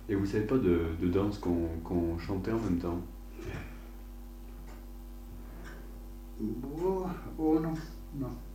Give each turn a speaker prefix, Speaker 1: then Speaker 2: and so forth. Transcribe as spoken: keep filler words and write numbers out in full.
Speaker 1: Et vous savez pas de, de danse qu'on qu'on chantait en même temps?
Speaker 2: Oh, oh non, non.